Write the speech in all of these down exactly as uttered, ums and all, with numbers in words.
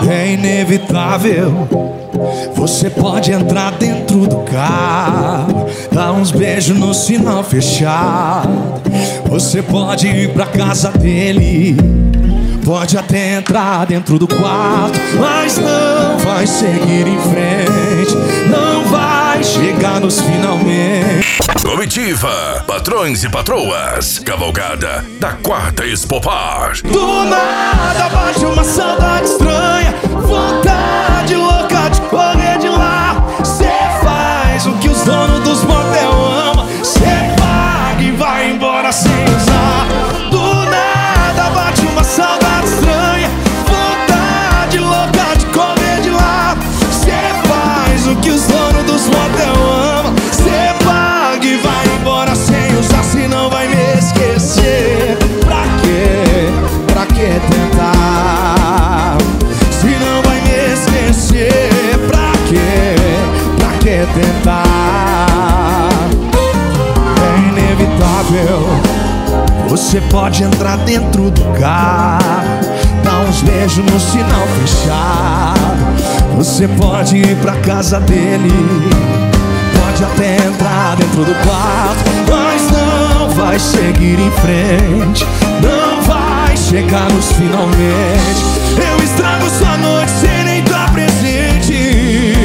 É inevitável. Você pode entrar dentro do carro, dar uns beijos no sinal fechado. Você pode ir pra casa dele, pode até entrar dentro do quarto, mas não vai seguir em frente, não vai chegar nos finalmente. Comitiva, patrões e patroas, cavalgada da quarta Expopar. Do nada bate uma saudade estranha, vontade louca de correr de lá. Cê faz o que os donos dos motel amam, cê paga e vai embora sem usar. Do nada bate uma saudade estranha, vontade louca de correr de lá. Cê faz o que os donos dos motel amam, cê paga e vai embora sem usar, senão vai me esquecer. Pra quê? Pra que tentar? Se não vai me esquecer, pra quê? Pra que tentar? É inevitável. Você pode entrar dentro do carro, dar uns beijos no sinal fechado. Você pode ir pra casa dele, pode até entrar dentro do quarto, mas não vai seguir em frente, não vai chegar nos finalmente. Eu estrago sua noite sem nem estar presente.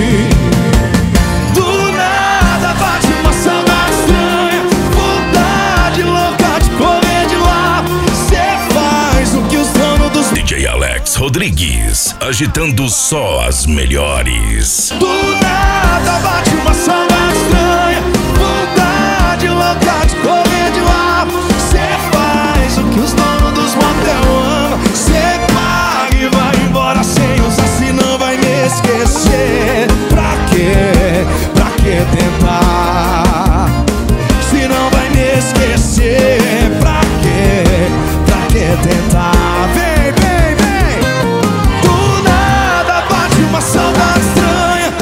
Do nada bate uma saudade estranha, vontade louca de correr de lá. Cê faz o que os donos dos D J Alex Rodrigues, agitando só as melhores. Do nada bate uma saudade estranha, vontade louca de correr de lá. Cê faz o que os donos dos motel amam, cê paga e vai embora sem usar, senão vai me esquecer. Pra quê? Pra que tentar? Se não vai me esquecer, pra quê? Pra que tentar? Vem, vem, vem. Do nada bate uma saudade estranha,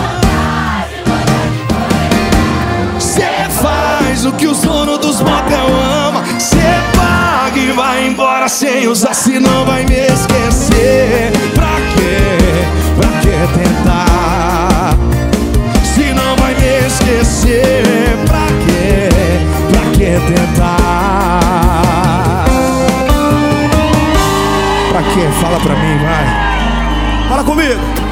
cê faz o que os donos dos motel amam, cê paga e vai embora sem usar, senão vai me esquecer. Pra quê? Pra que tentar? Se não vai me esquecer, pra quê? Pra que tentar? Pra quê? Fala pra mim, vai. Fala comigo.